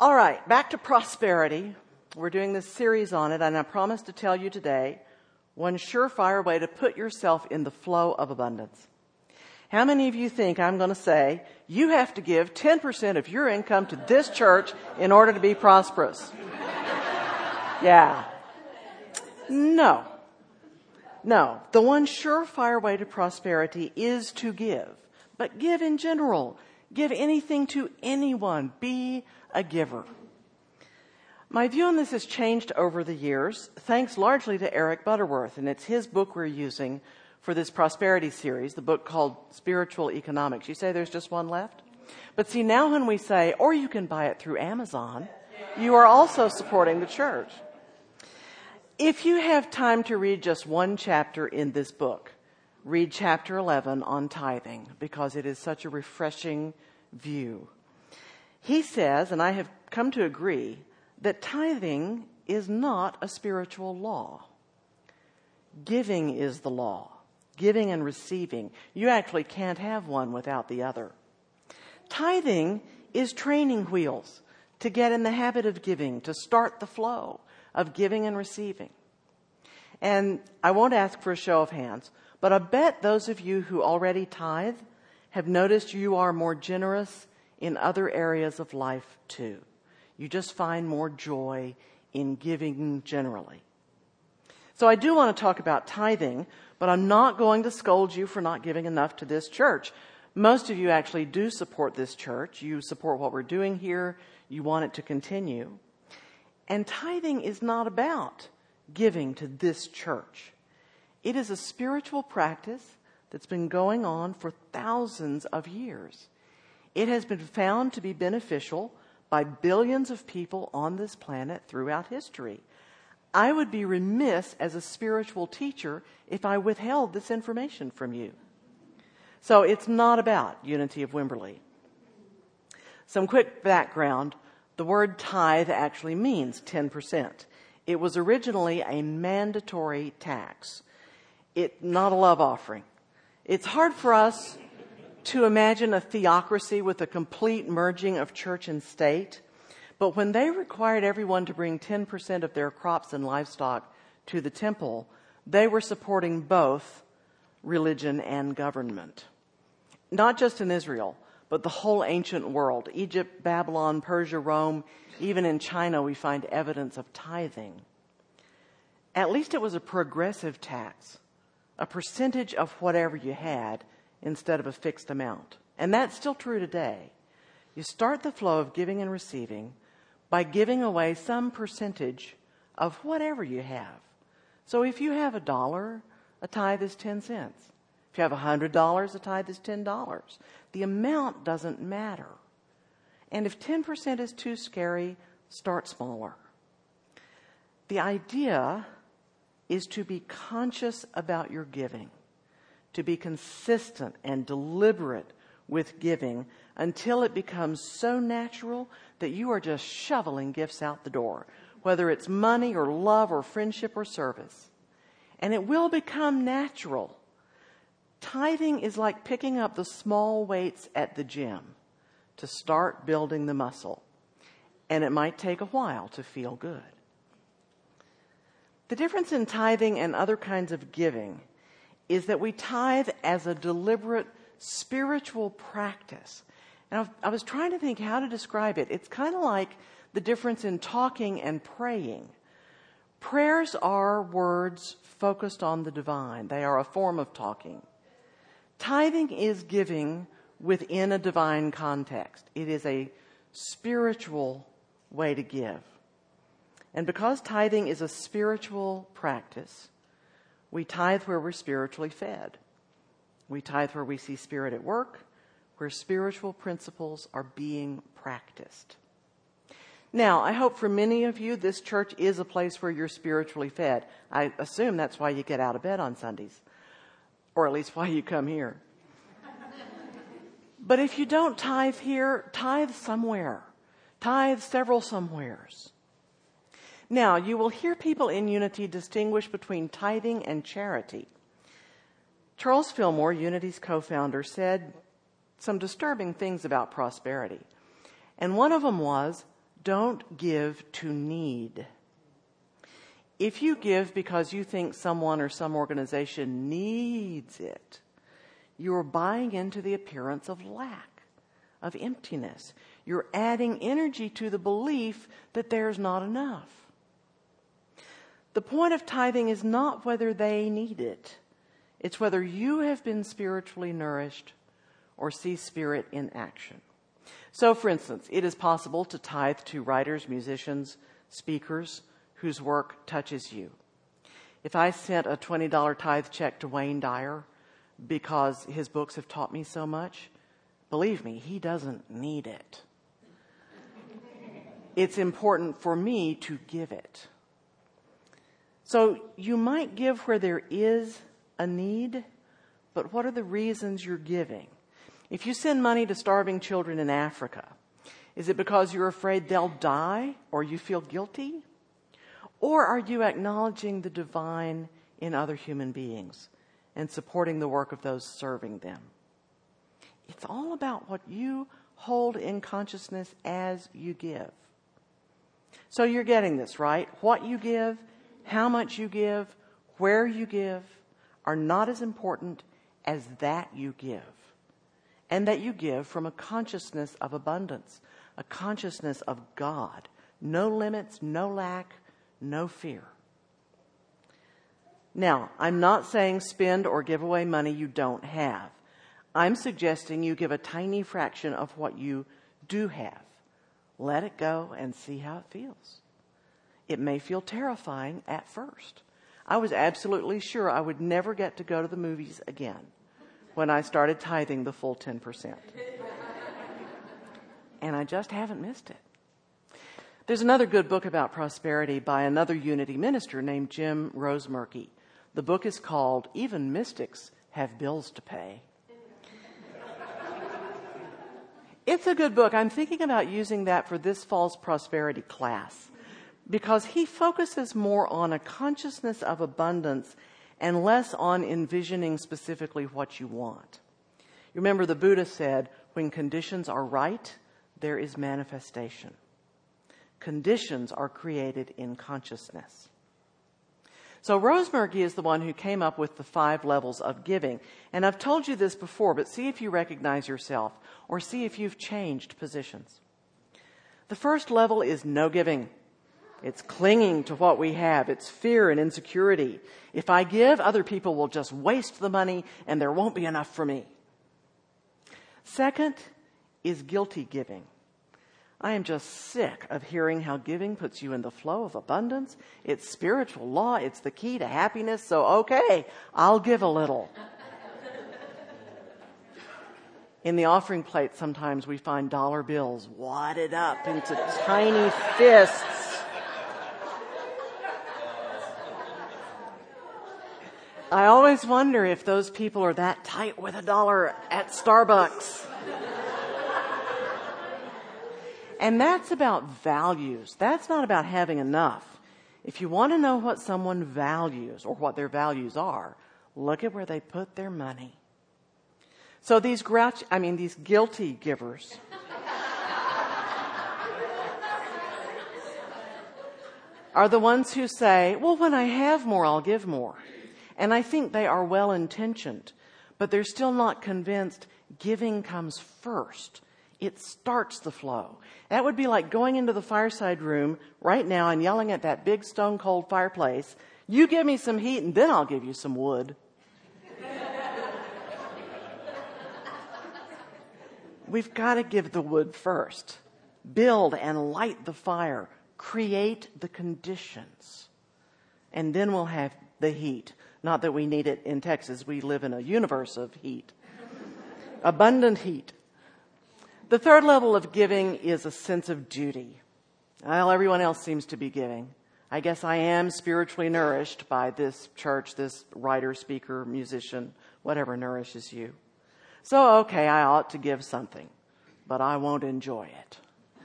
All right, back to prosperity. We're doing this series on it, and I promise to tell you today one surefire way to put yourself in the flow of abundance. How many of you think I'm going to say, you have to give 10% of your income to this church in order to be prosperous? Yeah. No. The one surefire way to prosperity is to give. But give in general. Give anything to anyone. Be a giver. My view on this has changed over the years, thanks largely to Eric Butterworth, and it's his book we're using for this prosperity series, the book called Spiritual Economics. You say there's just one left? But see, now when we say, or you can buy it through Amazon, you are also supporting the church. If you have time to read just one chapter in this book, read chapter 11 on tithing, because it is such a refreshing view. He says, and I have come to agree, that tithing is not a spiritual law. Giving is the law. Giving and receiving. You actually can't have one without the other. Tithing is training wheels to get in the habit of giving, to start the flow of giving and receiving. And I won't ask for a show of hands, but I bet those of you who already tithe have noticed you are more generous in other areas of life too. You just find more joy in giving generally. So I do want to talk about tithing, but I'm not going to scold you for not giving enough to this church. Most of you actually do support this church. You support what we're doing here. You want it to continue. And tithing is not about giving to this church. It is a spiritual practice that's been going on for thousands of years. It has been found to be beneficial by billions of people on this planet throughout history. I would be remiss as a spiritual teacher if I withheld this information from you. So it's not about Unity of Wimberley. Some quick background. The word tithe actually means 10%. It was originally a mandatory tax. Not a love offering. It's hard for us to imagine a theocracy with a complete merging of church and state. But when they required everyone to bring 10% of their crops and livestock to the temple, they were supporting both religion and government. Not just in Israel, but the whole ancient world. Egypt, Babylon, Persia, Rome, even in China we find evidence of tithing. At least it was a progressive tax, a percentage of whatever you had instead of a fixed amount. And that's still true today. You start the flow of giving and receiving by giving away some percentage of whatever you have. So if you have $1, a tithe is 10 cents. If you have $100, a tithe is $10. The amount doesn't matter. And if 10% is too scary, start smaller. The idea is to be conscious about your giving, to be consistent and deliberate with giving until it becomes so natural that you are just shoveling gifts out the door, whether it's money or love or friendship or service. And it will become natural. Tithing is like picking up the small weights at the gym to start building the muscle. And it might take a while to feel good. The difference in tithing and other kinds of giving is that we tithe as a deliberate spiritual practice. And I was trying to think how to describe it. It's kind of like the difference in talking and praying. Prayers are words focused on the divine. They are a form of talking. Tithing is giving within a divine context. It is a spiritual way to give. And because tithing is a spiritual practice, we tithe where we're spiritually fed. We tithe where we see Spirit at work, where spiritual principles are being practiced. Now, I hope for many of you, this church is a place where you're spiritually fed. I assume that's why you get out of bed on Sundays, or at least why you come here. But if you don't tithe here, tithe somewhere. Tithe several somewheres. Now, you will hear people in Unity distinguish between tithing and charity. Charles Fillmore, Unity's co-founder, said some disturbing things about prosperity. And one of them was, Don't give to need. If you give because you think someone or some organization needs it, you're buying into the appearance of lack, of emptiness. You're adding energy to the belief that there's not enough. The point of tithing is not whether they need it. It's whether you have been spiritually nourished or see Spirit in action. So, for instance, it is possible to tithe to writers, musicians, speakers whose work touches you. If I sent a $20 tithe check to Wayne Dyer because his books have taught me so much, believe me, he doesn't need it. It's important for me to give it. So you might give where there is a need, but what are the reasons you're giving? If you send money to starving children in Africa, is it because you're afraid they'll die or you feel guilty? Or are you acknowledging the divine in other human beings and supporting the work of those serving them? It's all about what you hold in consciousness as you give. So you're getting this, right? What you give, how much you give, where you give are not as important as that you give. And that you give from a consciousness of abundance, a consciousness of God. No limits, no lack, no fear. Now, I'm not saying spend or give away money you don't have. I'm suggesting you give a tiny fraction of what you do have. Let it go and see how it feels. It may feel terrifying at first. I was absolutely sure I would never get to go to the movies again when I started tithing the full 10%. And I just haven't missed it. There's another good book about prosperity by another Unity minister named Jim Rosemurky. The book is called Even Mystics Have Bills to Pay. It's a good book. I'm thinking about using that for this fall's prosperity class because he focuses more on a consciousness of abundance and less on envisioning specifically what you want. You remember the Buddha said, when conditions are right, there is manifestation. Conditions are created in consciousness. So Rosemurky is the one who came up with the 5 levels of giving. And I've told you this before, but see if you recognize yourself or see if you've changed positions. The first level is no giving. It's clinging to what we have. It's fear and insecurity. If I give, other people will just waste the money and there won't be enough for me. Second is guilty giving. I am just sick of hearing how giving puts you in the flow of abundance. It's spiritual law. It's the key to happiness. So, okay, I'll give a little. In the offering plate, sometimes we find dollar bills wadded up into tiny fists. I always wonder if those people are that tight with $1 at Starbucks. And that's about values. That's not about having enough. If you want to know what someone values or what their values are, look at where they put their money. So these guilty givers are the ones who say, well, when I have more, I'll give more. And I think they are well-intentioned, but they're still not convinced giving comes first. It starts the flow. That would be like going into the fireside room right now and yelling at that big stone cold fireplace, you give me some heat and then I'll give you some wood. We've got to give the wood first. Build and light the fire. Create the conditions. And then we'll have the heat. Not that we need it in Texas. We live in a universe of heat. Abundant heat. The third level of giving is a sense of duty. Well, everyone else seems to be giving. I guess I am spiritually nourished by this church, this writer, speaker, musician, whatever nourishes you. So, okay, I ought to give something, but I won't enjoy it.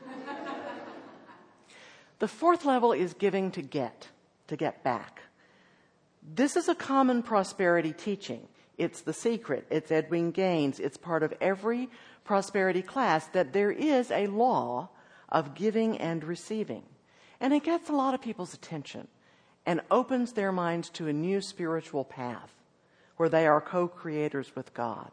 The fourth level is giving to get back. This is a common prosperity teaching. It's The Secret. It's Edwin Gaines. It's part of every prosperity class that there is a law of giving and receiving. And it gets a lot of people's attention and opens their minds to a new spiritual path where they are co-creators with God.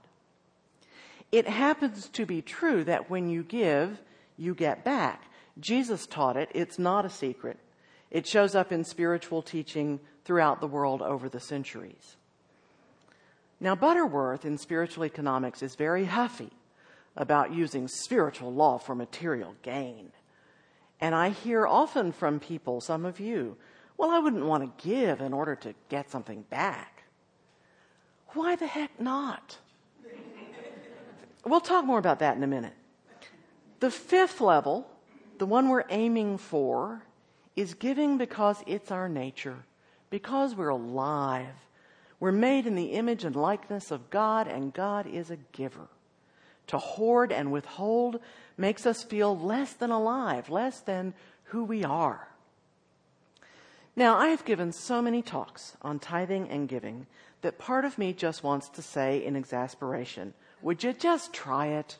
It happens to be true that when you give, you get back. Jesus taught it. It's not a secret. It shows up in spiritual teaching throughout the world over the centuries. Now, Butterworth in spiritual economics is very huffy about using spiritual law for material gain. And I hear often from people, some of you, well, I wouldn't want to give in order to get something back. Why the heck not? We'll talk more about that in a minute. The fifth level, the one we're aiming for, is giving because it's our nature, because we're alive. We're made in the image and likeness of God, and God is a giver. To hoard and withhold makes us feel less than alive, less than who we are. Now, I have given so many talks on tithing and giving that part of me just wants to say in exasperation, would you just try it?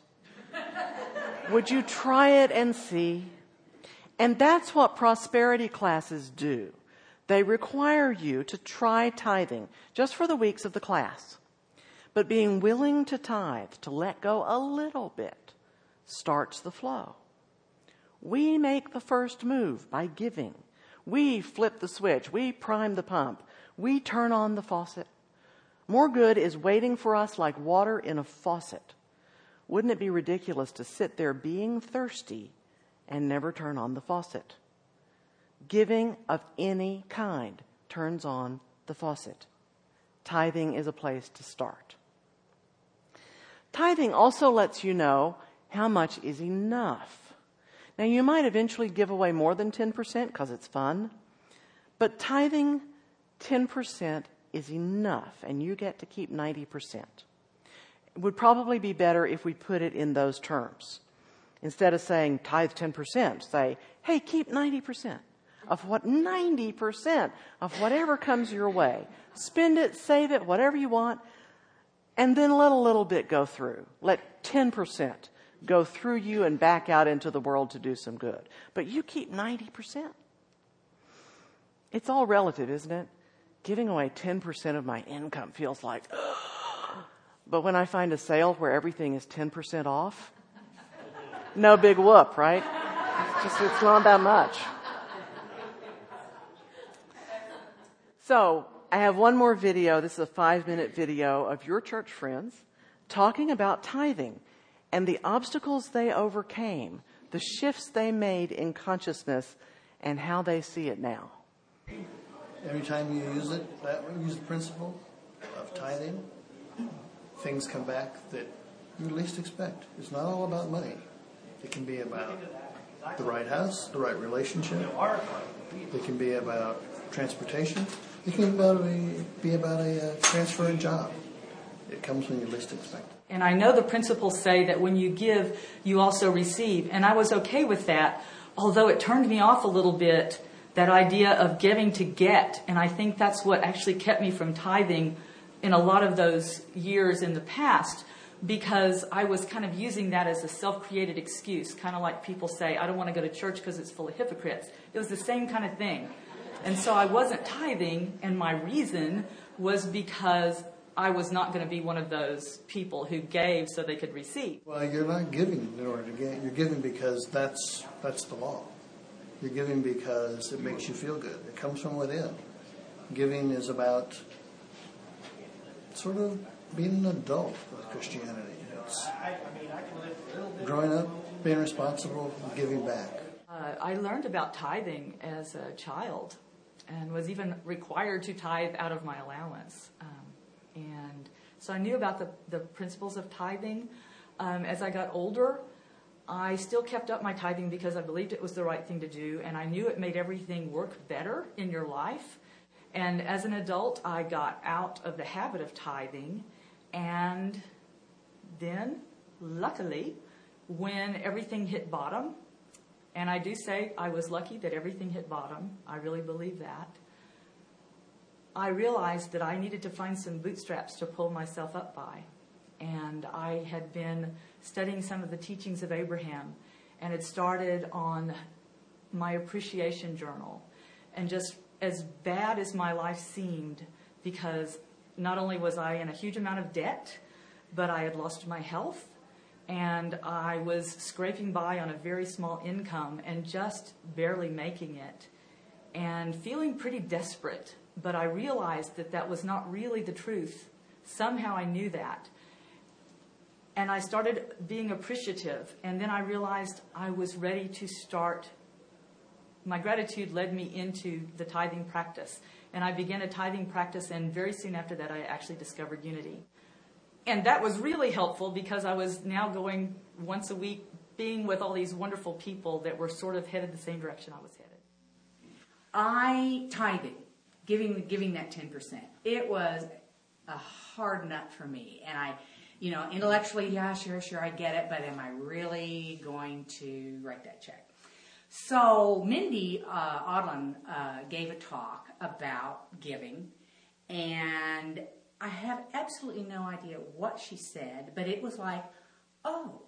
Would you try it and see? And that's what prosperity classes do. They require you to try tithing just for the weeks of the class. But being willing to tithe, to let go a little bit, starts the flow. We make the first move by giving. We flip the switch. We prime the pump. We turn on the faucet. More good is waiting for us like water in a faucet. Wouldn't it be ridiculous to sit there being thirsty and never turn on the faucet? Giving of any kind turns on the faucet. Tithing is a place to start. Tithing also lets you know how much is enough. Now, you might eventually give away more than 10% because it's fun, but tithing 10% is enough, and you get to keep 90%. It would probably be better if we put it in those terms. Instead of saying tithe 10%, say, hey, keep 90% of what 90% of whatever comes your way. Spend it, save it, whatever you want, and then let a little bit go through. Let 10% go through you and back out into the world to do some good. But you keep 90%. It's all relative, isn't it? Giving away 10% of my income feels like, ugh. But when I find a sale where everything is 10% off, no big whoop, right? It's not that much. So I have one more video. This is a 5-minute video of your church friends talking about tithing and the obstacles they overcame, the shifts they made in consciousness, and how they see it now. Every time you use the principle of tithing, things come back that you least expect. It's not all about money. It can be about the right house, the right relationship. It can be about transportation. It can be about a transfer in job. It comes when you least expect it. And I know the principles say that when you give, you also receive. And I was okay with that, although it turned me off a little bit, that idea of giving to get. And I think that's what actually kept me from tithing in a lot of those years in the past, because I was kind of using that as a self-created excuse, kind of like people say, I don't want to go to church because it's full of hypocrites. It was the same kind of thing. And so I wasn't tithing, and my reason was because I was not going to be one of those people who gave so they could receive. Well, you're not giving in order to get. You're giving because that's the law. You're giving because it makes you feel good. It comes from within. Giving is about sort of being an adult with Christianity. It's growing up, being responsible, and giving back. I learned about tithing as a child and was even required to tithe out of my allowance. And so I knew about the principles of tithing. As I got older, I still kept up my tithing because I believed it was the right thing to do, and I knew it made everything work better in your life. And as an adult, I got out of the habit of tithing, and then, luckily, when everything hit bottom, and I do say I was lucky that everything hit bottom, I really believe that, I realized that I needed to find some bootstraps to pull myself up by. And I had been studying some of the teachings of Abraham. and it started on my appreciation journal. And just as bad as my life seemed, because not only was I in a huge amount of debt, but I had lost my health, and I was scraping by on a very small income and just barely making it, and feeling pretty desperate. But I realized that that was not really the truth. Somehow I knew that. And I started being appreciative, and then I realized I was ready to start. My gratitude led me into the tithing practice. And I began a tithing practice, and very soon after that, I actually discovered Unity. And that was really helpful because I was now going once a week, being with all these wonderful people that were sort of headed the same direction I was headed. Tithing, giving that 10%. It was a hard nut for me. And I, intellectually, yeah, sure, I get it, but am I really going to write that check? So Mindy Odlin gave a talk about giving, and I have absolutely no idea what she said, but it was like, oh,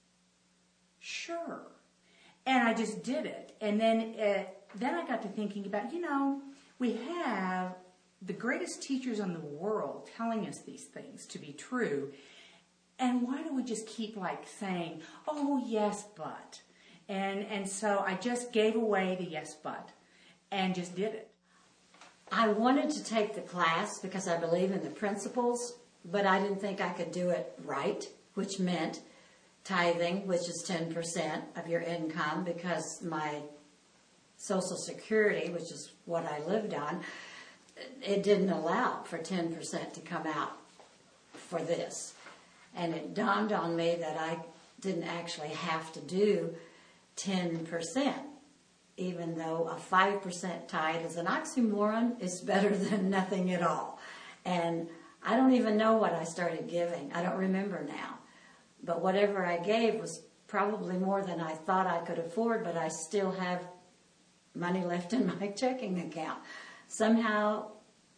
sure. And I just did it. And then I got to thinking about, we have the greatest teachers in the world telling us these things to be true, and why do we just keep saying, oh, yes, but? And so I just gave away the yes, but, and just did it. I wanted to take the class because I believe in the principles, but I didn't think I could do it right, which meant tithing, which is 10% of your income, because my Social Security, which is what I lived on, it didn't allow for 10% to come out for this. And it dawned on me that I didn't actually have to do 10%, even though a 5% tithe is an oxymoron. It's better than nothing at all. And I don't even know what I started giving. I don't remember now. But whatever I gave was probably more than I thought I could afford, but I still have money left in my checking account. Somehow,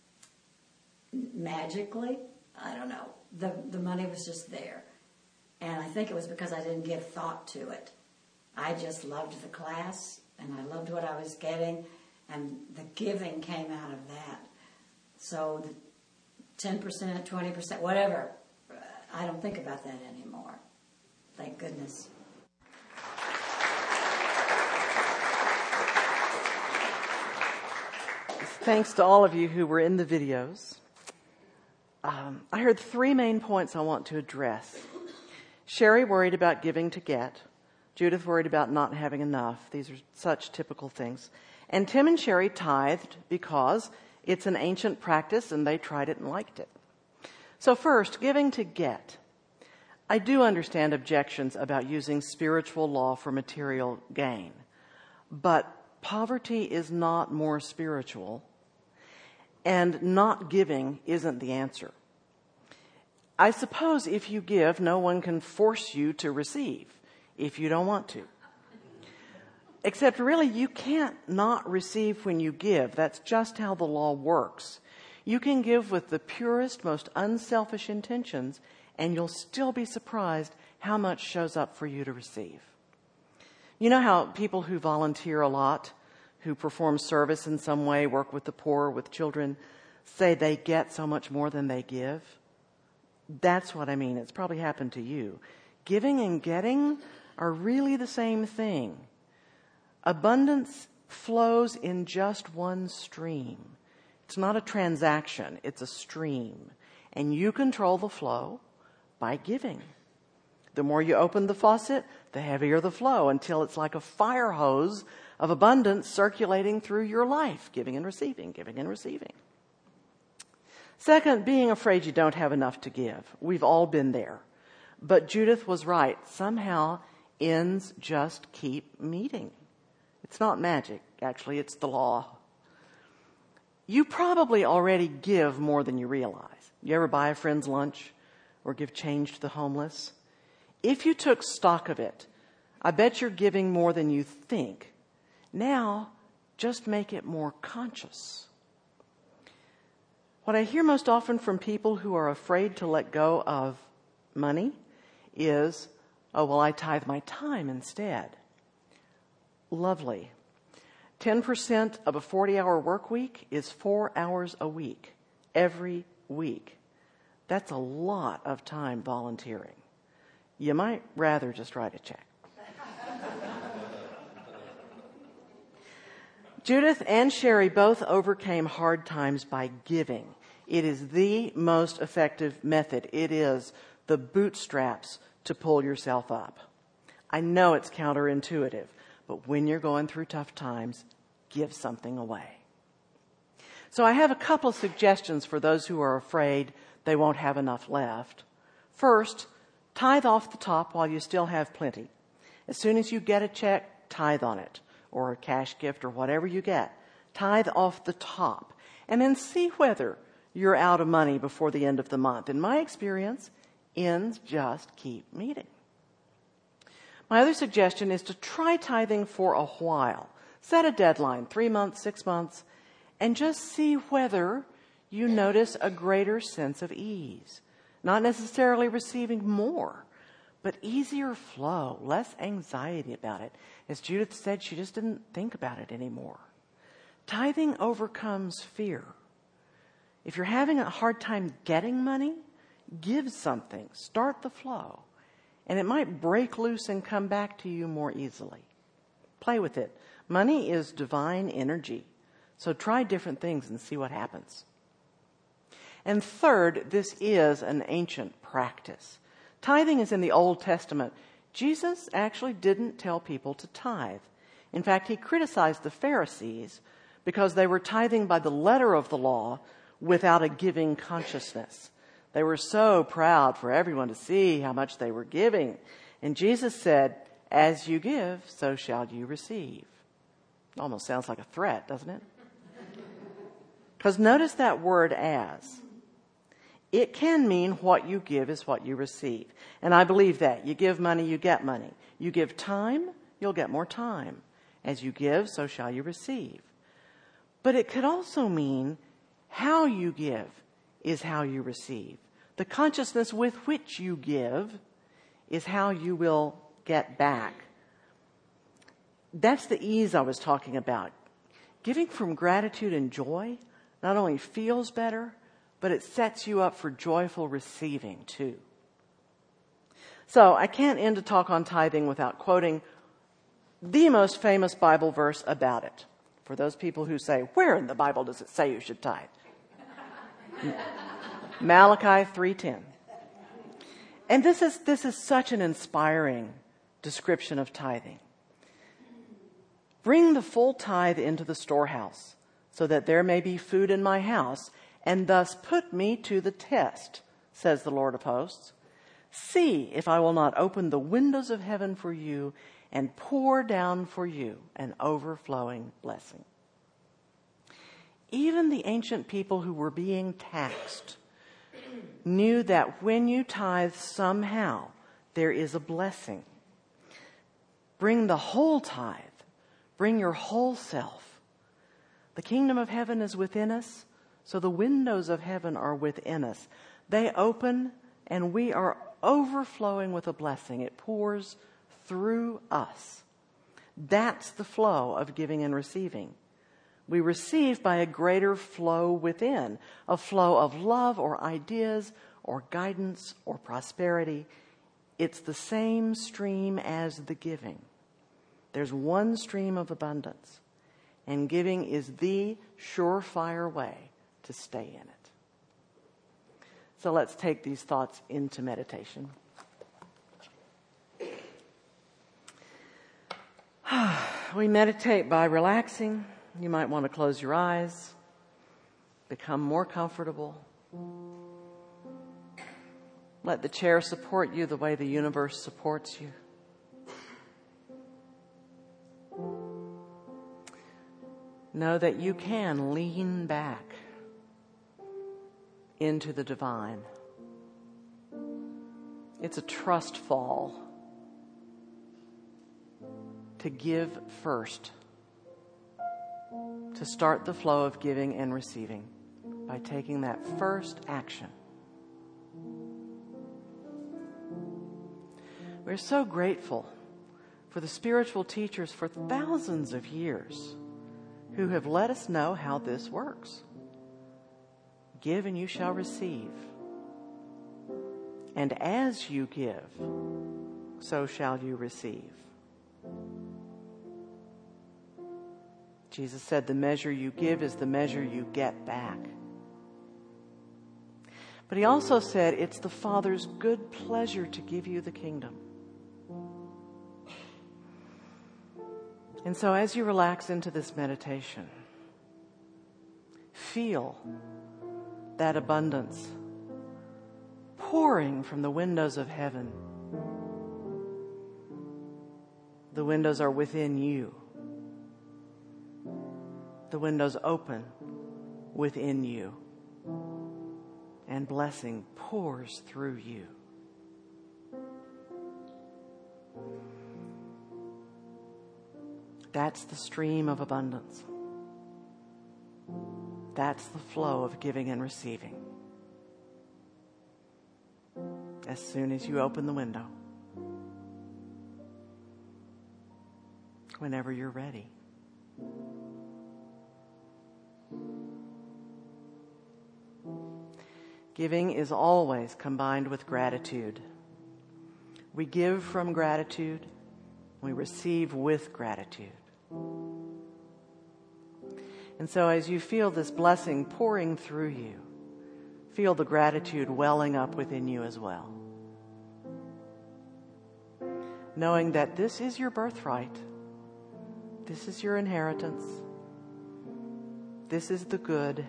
magically, I don't know, the money was just there. And I think it was because I didn't give thought to it. I just loved the class, and I loved what I was getting, and the giving came out of that. So the 10%, 20%, whatever, I don't think about that anymore. Thank goodness. Thanks to all of you who were in the videos. I heard 3 main points I want to address. Sherry worried about giving to get. Judith worried about not having enough. These are such typical things. And Tim and Sherry tithed because it's an ancient practice and they tried it and liked it. So first, giving to get. I do understand objections about using spiritual law for material gain. But poverty is not more spiritual, and not giving isn't the answer. I suppose if you give, no one can force you to receive if you don't want to. Except really, you can't not receive when you give. That's just how the law works. You can give with the purest, most unselfish intentions, and you'll still be surprised how much shows up for you to receive. You know how people who volunteer a lot, who perform service in some way, work with the poor, with children, say they get so much more than they give? That's what I mean. It's probably happened to you. Giving and getting are really the same thing. Abundance flows in just one stream. It's not a transaction, it's a stream. And you control the flow by giving. The more you open the faucet, the heavier the flow, until it's like a fire hose of abundance circulating through your life, giving and receiving, giving and receiving. Second, being afraid you don't have enough to give. We've all been there. But Judith was right. Somehow, ends just keep meeting. It's not magic. Actually, it's the law. You probably already give more than you realize. You ever buy a friend's lunch or give change to the homeless? If you took stock of it, I bet you're giving more than you think. Now, just make it more conscious. What I hear most often from people who are afraid to let go of money is, oh, well, I tithe my time instead. lovely. 10% of a 40-hour work week is 4 hours a week, every week. That's a lot of time volunteering. You might rather just write a check. Judith and Sherry both overcame hard times by giving. It is the most effective method. It is the bootstraps to pull yourself up. I know it's counterintuitive, but when you're going through tough times, give something away. So I have a couple of suggestions for those who are afraid they won't have enough left. First, tithe off the top while you still have plenty. As soon as you get a check, tithe on it, or a cash gift or whatever you get. Tithe off the top, and then see whether you're out of money before the end of the month. In my experience, ends just keep meeting. My other suggestion is to try tithing for a while. Set a deadline, 3 months, 6 months, and just see whether you notice a greater sense of ease. Not necessarily receiving more, but easier flow, less anxiety about it. As Judith said, she just didn't think about it anymore. Tithing overcomes fear. If you're having a hard time getting money, give something, start the flow, and it might break loose and come back to you more easily. Play with it. Money is divine energy, so try different things and see what happens. And third, this is an ancient practice. Tithing is in the Old Testament. Jesus actually didn't tell people to tithe. In fact, he criticized the Pharisees because they were tithing by the letter of the law without a giving consciousness. They were so proud for everyone to see how much they were giving. And Jesus said, "As you give, so shall you receive." Almost sounds like a threat, doesn't it? Because notice that word "as." It can mean what you give is what you receive. And I believe that. You give money, you get money. You give time, you'll get more time. As you give, so shall you receive. But it could also mean how you give is how you receive. The consciousness with which you give is how you will get back. That's the ease I was talking about. Giving from gratitude and joy not only feels better, but it sets you up for joyful receiving too. So I can't end a talk on tithing without quoting the most famous Bible verse about it. For those people who say, where in the Bible does it say you should tithe? Malachi 3:10. And this is such an inspiring description of tithing. Bring the full tithe into the storehouse, so that there may be food in my house, and thus put me to the test, says the Lord of hosts. See if I will not open the windows of heaven for you and pour down for you an overflowing blessing. Even the ancient people who were being taxed knew that when you tithe somehow, there is a blessing. Bring the whole tithe. Bring your whole self. The kingdom of heaven is within us, so the windows of heaven are within us. They open, and we are overflowing with a blessing. It pours through us. That's the flow of giving and receiving. We receive by a greater flow within, a flow of love or ideas or guidance or prosperity. It's the same stream as the giving. There's one stream of abundance, and giving is the surefire way to stay in it. So let's take these thoughts into meditation. We meditate by relaxing. You might want to close your eyes, become more comfortable. Let the chair support you the way the universe supports you. Know that you can lean back into the divine. It's a trust fall to give first, to start the flow of giving and receiving by taking that first action. We're so grateful for for the spiritual teachers for thousands of years who have let us know how this works. Give and you shall receive. And as you give, so shall you receive. Jesus said the measure you give is the measure you get back. But he also said it's the Father's good pleasure to give you the kingdom. And so as you relax into this meditation, feel that abundance pouring from the windows of heaven. The windows are within you. The windows open within you. And blessing pours through you. That's the stream of abundance. That's the flow of giving and receiving. As soon as you open the window, whenever you're ready. Giving is always combined with gratitude. We give from gratitude. We receive with gratitude. And so as you feel this blessing pouring through you, feel the gratitude welling up within you as well. Knowing that this is your birthright. This is your inheritance. This is the good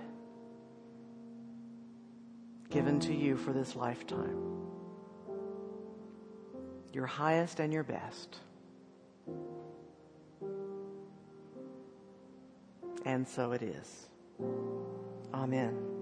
given to you for this lifetime. Your highest and your best. And so it is. Amen.